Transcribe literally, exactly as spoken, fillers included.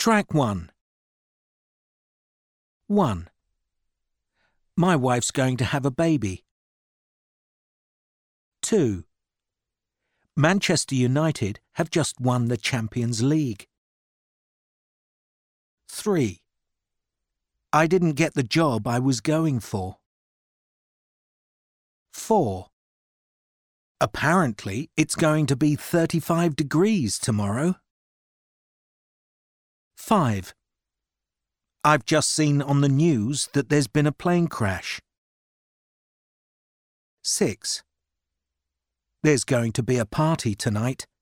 Track one. one. My wife's going to have a baby. two. Manchester United have just won the Champions League. three. I didn't get the job I was going for. four. Apparently, it's going to be thirty-five degrees tomorrow. five. I've just seen on the news that there's been a plane crash. six. There's going to be a party tonight.